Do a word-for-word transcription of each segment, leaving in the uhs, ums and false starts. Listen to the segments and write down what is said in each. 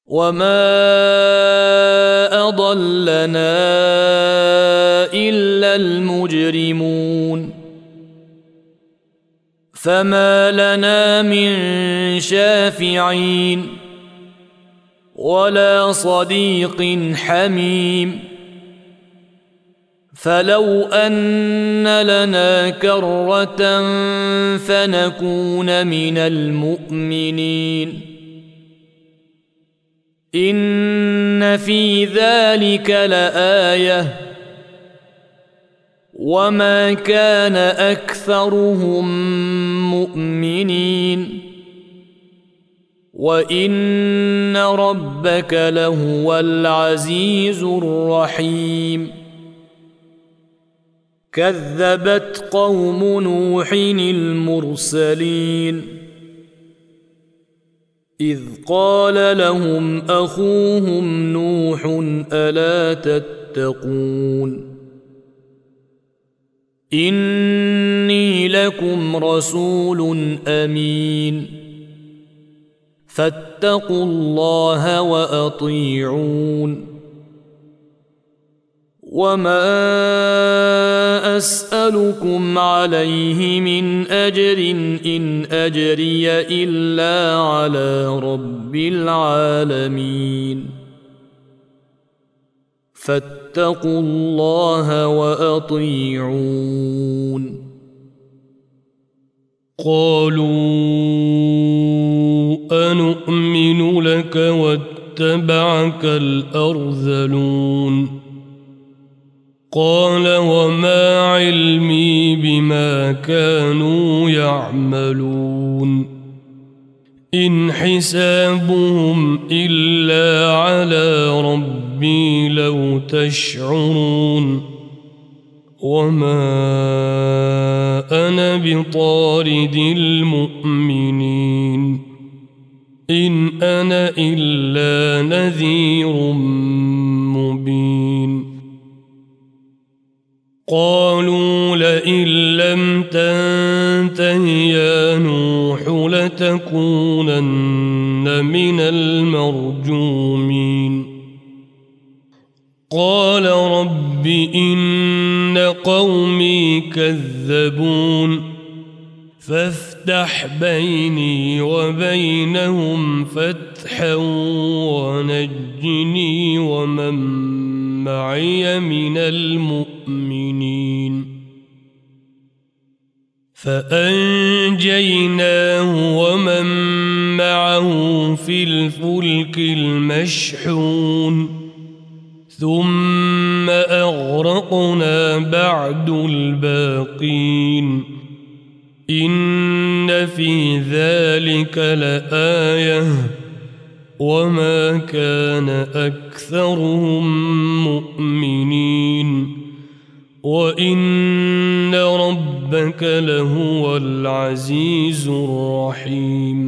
وما أضلنا إلا المجرمون فما لنا من شافعين ولا صديق حميم فلو أن لنا كرة فنكون من المؤمنين إن في ذلك لآية وما كان أكثرهم مؤمنين وإن ربك لهو العزيز الرحيم كذبت قوم نوح المرسلين إذ قال لهم أخوهم نوح ألا تتقون إني لكم رسول أمين فاتقوا الله وأطيعون وما أسألكم عليه من أجر إن أجري إلا على رب العالمين فاتقوا الله وأطيعون قالوا أنؤمن لك واتبعك الأرذلون قال وما علمي بما كانوا يعملون إن حسابهم إلا على ربي لو تشعرون وما أنا بطارد المؤمنين إن أنا إلا نذير مبين قالوا لئن لم تنته يا نوح لتكونن من المرجومين قال رب إن قومي كذبون فافتح بيني وبينهم فتحا ونجني ومن معي من المؤمنين فأنجيناه ومن معه في الفلك المشحون ثم أغرقنا بعد الباقين إن في ذلك لآية وما كان أكثرهم مؤمنين وإن ربك لهو العزيز الرحيم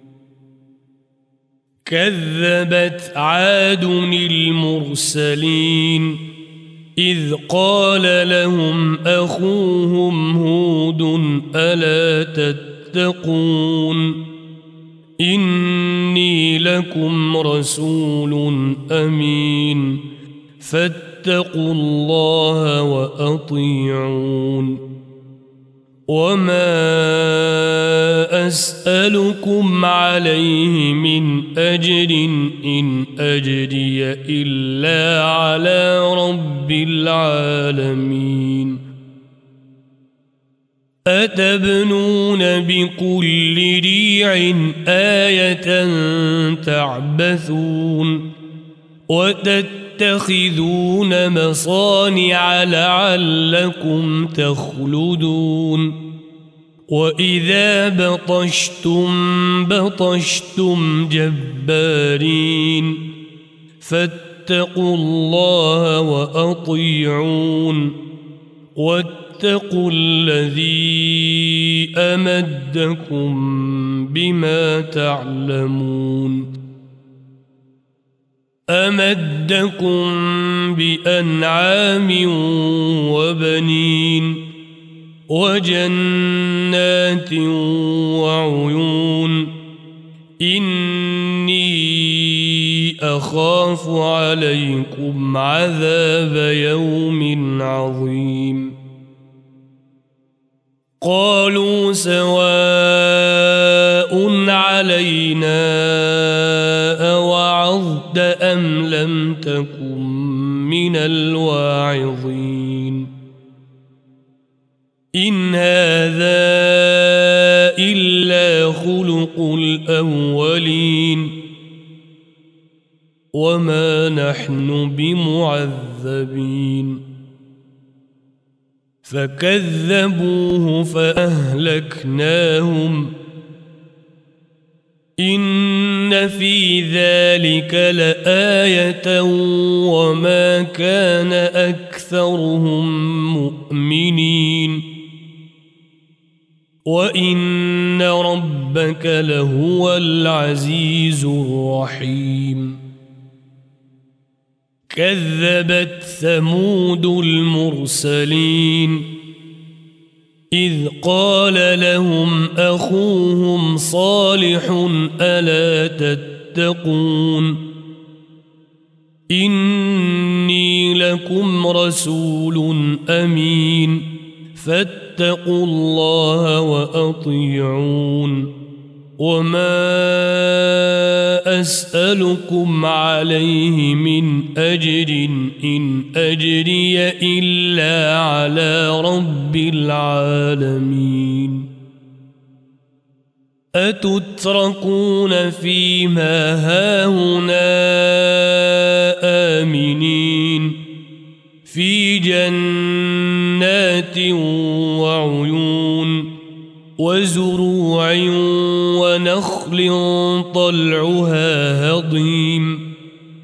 كذبت عاد المرسلين إذ قال لهم أخوهم هود ألا تتقون إني لكم رسول أمين فاتقوا الله وأطيعون وما أسألكم عليه من أجر إن أجري إلا على رب العالمين أتبنون بكل ريع آية تعبثون وتتخذون مصانع لعلكم تخلدون وإذا بطشتم بطشتم جبارين فاتقوا الله وأطيعون واتقوا الذي أمدكم بما تعلمون أمدكم بأنعام وبنين وجنات وعيون إني أخاف عليكم عذاب يوم عظيم قالوا سواء علينا أوعظت أم لم تكن من الواعظين إن هذا إلا خلق الأولين وما نحن بمعذبين فكذبوه فأهلكناهم إن في ذلك لآية وما كان أكثرهم مؤمنين وإن ربك لهو العزيز الرحيم كذبت ثمود المرسلين إذ قال لهم أخوهم صالح ألا تتقون إني لكم رسول أمين فاتقوا الله وأطيعون وما أسألكم عليه من أجر إن أجري إلا على رب العالمين أتتركون فيما هاهنا آمنين في جنات وعيون وزروع ونخل طلعها هضيم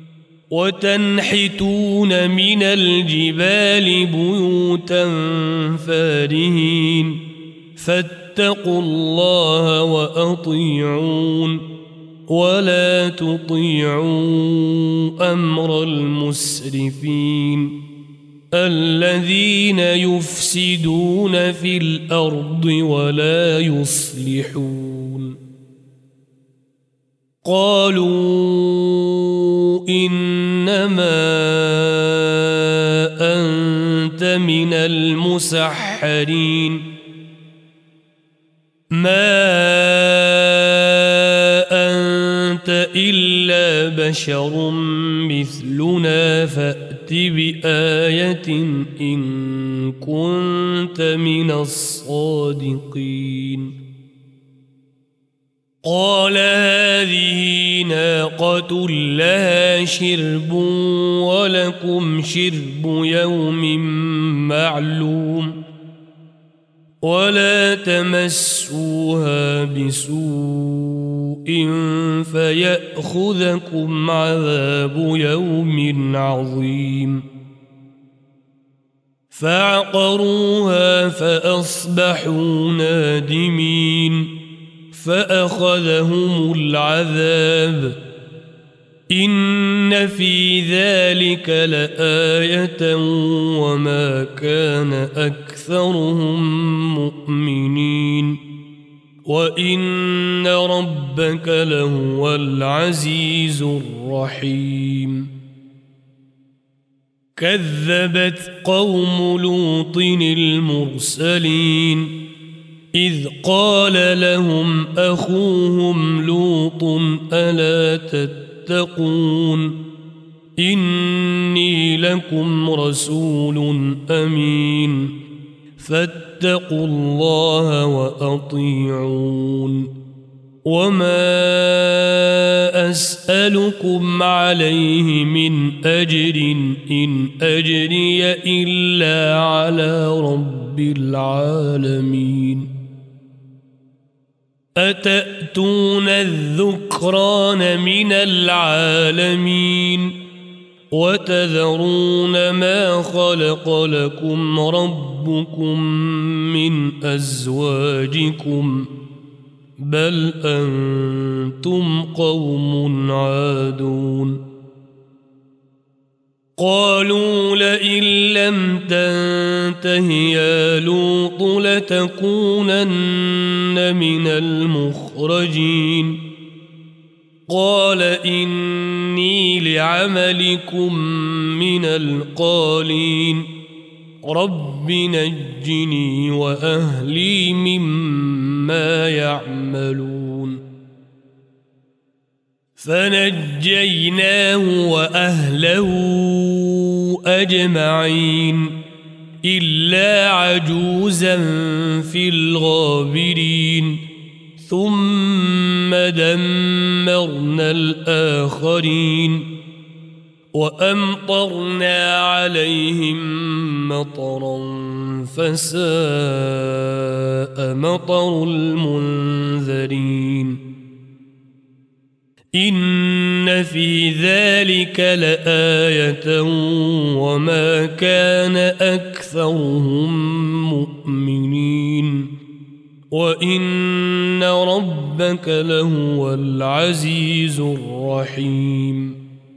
وتنحتون من الجبال بيوتا فارهين فاتقوا الله وأطيعون ولا تطيعوا أمر المسرفين الذين يفسدون في الأرض ولا يصلحون قالوا إنما أنت من المسحرين ما أنت إلا بشر مثلنا فأت بآية إن كنت من الصادقين قال هذه ناقة لها شرب ولكم شرب يوم معلوم ولا تمسوها بسوء فيأخذكم عذاب يوم عظيم فعقروها فأصبحوا نادمين فأخذهم العذاب إن في ذلك لآية وما كان أكثرهم مؤمنين وإن ربك لهو العزيز الرحيم كذبت قوم لوط المرسلين إذ قال لهم أخوهم لوط ألا تتقون إني لكم رسول أمين فاتقوا الله وأطيعون وما أسألكم عليه من أجر إن أجري إلا على رب العالمين أتأتون الذكران من العالمين وتذرون ما خلق لكم ربكم من أزواجكم بل أنتم قوم عادون قالوا لئن لم تنته يا لوط لتكونن من المخرجين قال إني لعملكم من القالين رب نجني وأهلي مما يعملون فنجيناه وأهله أجمعين إلا عجوزا في الغابرين ثم دمرنا الآخرين وأمطرنا عليهم مطرا فساء مطر المنذرين إن في ذلك لآية وما كان أكثرهم مؤمنين وإن ربك لهو العزيز الرحيم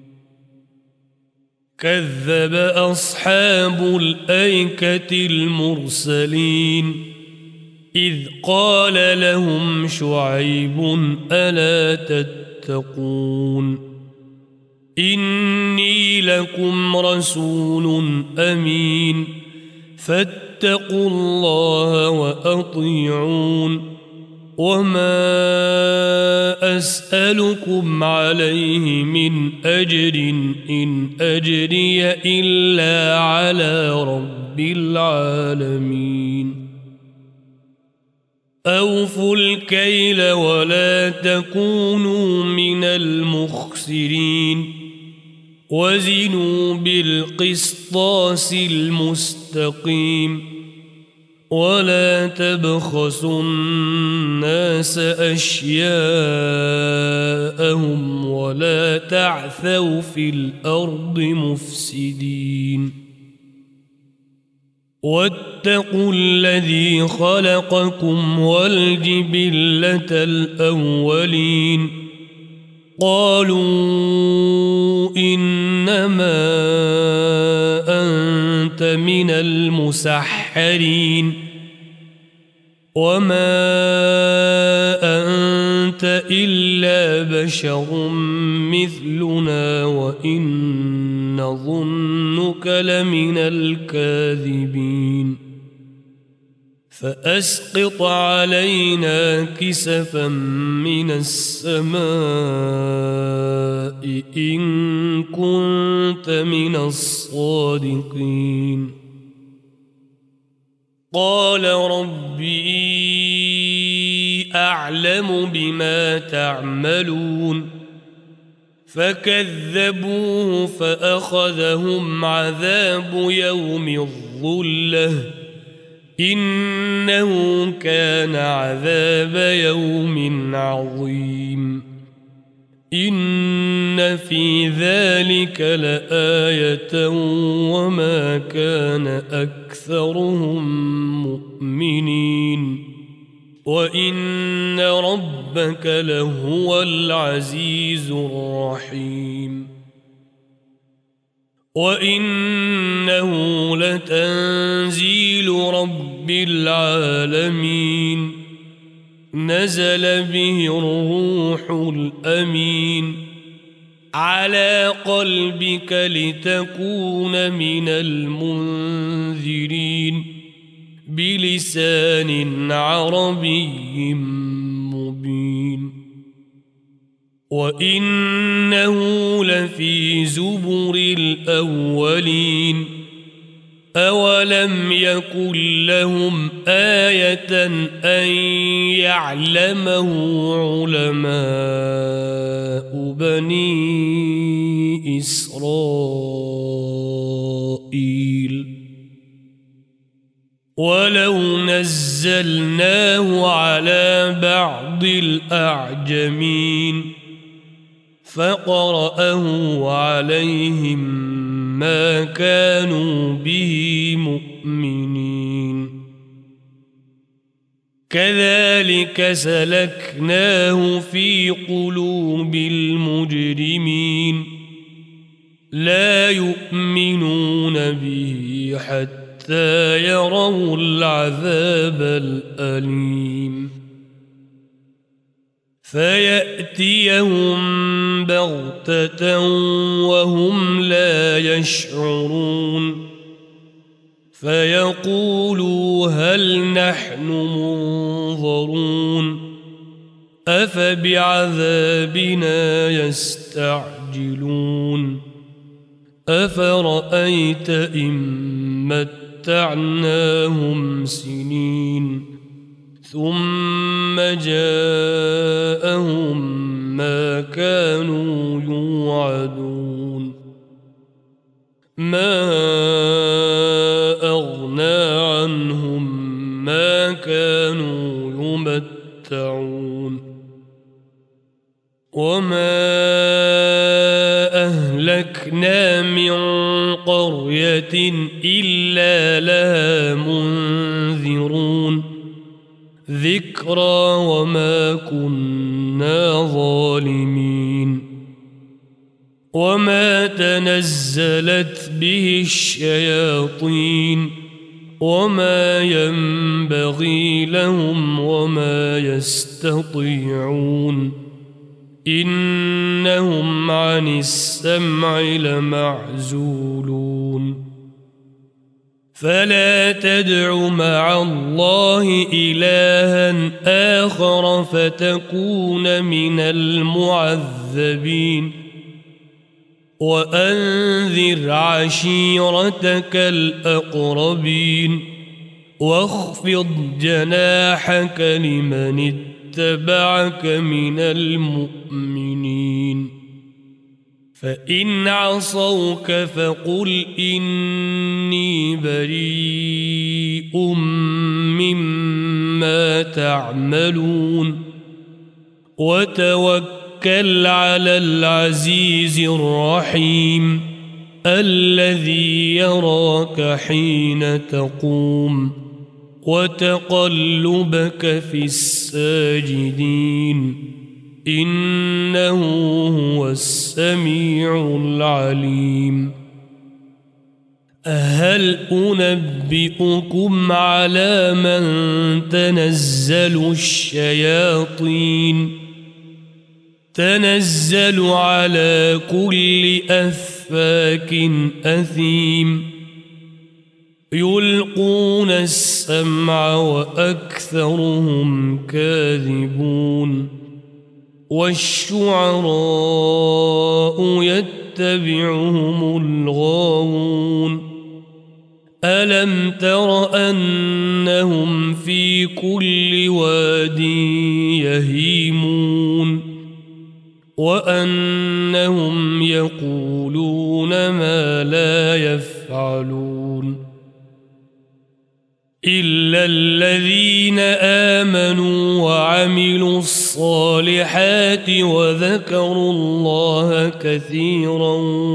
كذب أصحاب الأيكة المرسلين إذ قال لهم شعيب ألا تتقون إني لكم رسول أمين فاتقوا الله وأطيعون وما أسألكم عليه من أجر إن أجري إلا على رب العالمين أوفوا الكيل ولا تكونوا من المخسرين وزنوا بالقسطاس المستقيم ولا تبخسوا الناس أشياءهم ولا تعثوا في الأرض مفسدين واتقوا الذي خلقكم والجبلة الأولين قالوا إنما أنت من المسحرين وما أنت إلا بشر مثلنا وإن نظنك لمن الكاذبين فأسقط علينا كسفا من السماء إن كنت من الصادقين قال ربي أعلم بما تعملون فكذبوه فأخذهم عذاب يوم الظلة إنه كان عذاب يوم عظيم إن في ذلك لآية وما كان أكثرهم مؤمنين وإن ربك لهو العزيز الرحيم وإنه لتنزيل رب العالمين نزل به الروح الأمين على قلبك لتكون من المنذرين بلسان عربي مبين وإنه لفي زبر الأولين أولم يكن لهم آية أن يعلمه علماء بني إسرائيل ولو نزلناه على بعض الأعجمين فقرأه عليهم ما كانوا به مؤمنين كذلك سلكناه في قلوب المجرمين لا يؤمنون به حتى يروا العذاب الأليم فيأتيهم بغتة وهم لا يشعرون فيقولوا هل نحن منظرون أفبعذابنا يستعجلون أفرأيت إن متعناهم سنين ثم جاءهم ما كانوا يوعدون ما أغنى عنهم ما كانوا يمتعون وما أهلكنا من قرية إلا لها منذرون ذكرى وما كنا ظالمين وما تنزلت به الشياطين وما ينبغي لهم وما يستطيعون إنهم عن السمع لمعزولون فلا تدع مع الله إلها آخر فتكون من المعذبين وأنذر عشيرتك الأقربين واخفض جناحك لمن اتبعك من المؤمنين فإن عصوك فقل إني بريء مما تعملون وتوكل على العزيز الرحيم الذي يراك حين تقوم وتقلبك في الساجدين إنه هو السميع العليم هل أنبئكم على من تنزل الشياطين تنزل على كل أفاك أثيم يلقون السمع وأكثرهم كاذبون والشعراء يتبعهم الغاوون ألم تر أنهم في كل واد يهيمون وأنهم يقولون ما لا يفعلون إلا الذين آمنوا وعملوا الصالحات وذكروا الله كثيرا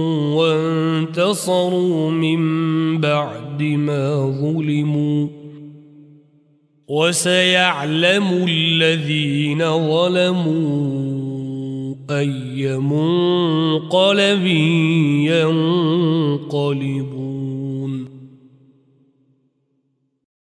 وانتصروا من بعد ما ظلموا وسيعلم الذين ظلموا أي منقلب ينقلبون